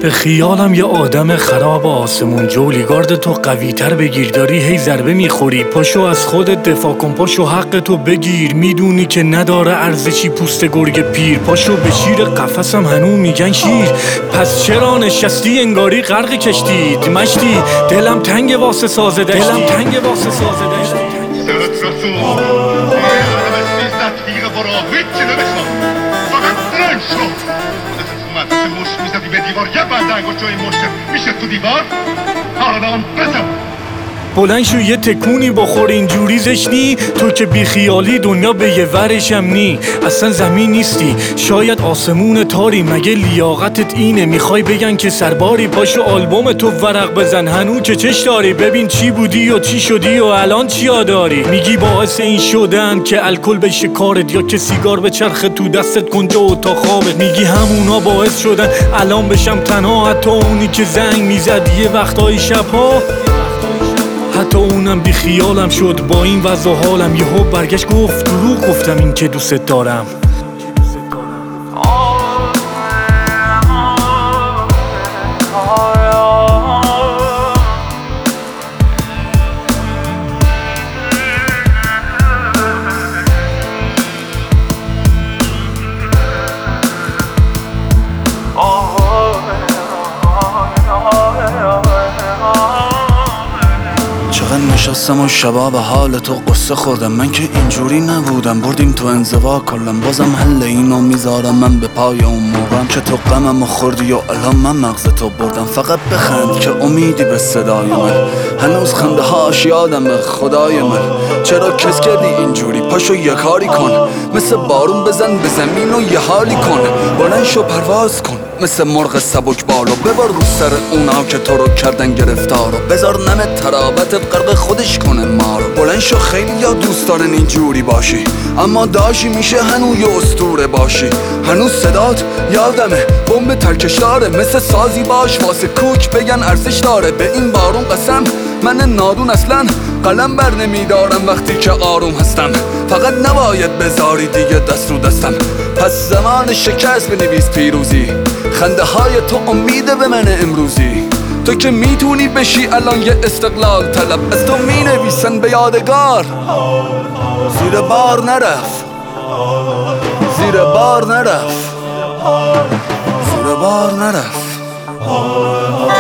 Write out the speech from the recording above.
به خیالم یه آدم خراب آسمون جولی گارد تو قوی تر بگیر، داری هی ضربه میخوری، پاشو از خودت دفاع کن، پاشو حق تو بگیر، میدونی که نداره ارزشی پوست گرگ پیر، پاشو به شیر قفسم هنو میگن شیر، پس چرا نشستی انگاری غرق کشتید مشتی، دلم تنگ واسه سازه دشتی، دلم تنگ واسه سازه دشتی. به دیوار یه بند انگشت جای مشت میشه تو دیوار آدم بزن. بلند شو یه تکونی بخور، اینجوری زشنی تو که بیخیالی دنیا به یه ورشم نی، اصلا زمین نیستی شاید آسمون تاری، مگه لیاقتت اینه میخوای بگن که سرباری، پاشو آلبوم تو ورق بزن هنو که چش داری، ببین چی بودی و چی شدی و الان چیا داری، میگی باعث این شدن که الکل بشه کارت یا که سیگار به چرخ تو دستت کنجه و تا خوابت، میگی همونا باعث شدن الان بشم تنها، حتی اونی که زنگ میزد یه وقتای شبها، حتی اونم بی خیالم شد با این وضع و حالم، یهو برگشت گفت دروغ گفتم این که دوست دارم. نشستم و شبا به حال تو قصه خوردم، من که اینجوری نبودم، بردیم تو انزوا کلم، بازم حل اینو میذارم من به پای اون موقعم که تو غممو خوردی و الان من مغز تو بردم، فقط بخند که امیدی به صدای من، هنوز خنده هاش یادمه خدای من، چرا کس کردی اینجوری، پاشو یه کاری کن، مثل بارون بزن به زمین و یه حالی کن، بلند شو پرواز کن مثل مرغ سبک بالو، ببار رو سر اونا که تو رو کردن گرفتارو، بذار نم ترابتت غرق خودش کنه مارو، بلند شو خیلی یا دوست دارن اینجوری باشی، اما داشی میشه هنو یه اسطوره باشی، هنوز صدات یادمه بمب ترکش داره، مثل سازی باش واسه کوک بگن ارزش داره، به این بارون قسم من نادون اصلا قلم بر نمیدارم وقتی که آروم هستم، فقط نباید بذاری دیگه دست رو دستم، پس زمان شکست بنویس پیروزی، خنده های تو امیده به من امروزی، تو که میتونی بشی الان یه استقلال طلب، از تو مینویسن به یادگار، زیر بار نرفت، زیر بار نرفت، زیر بار نرفت.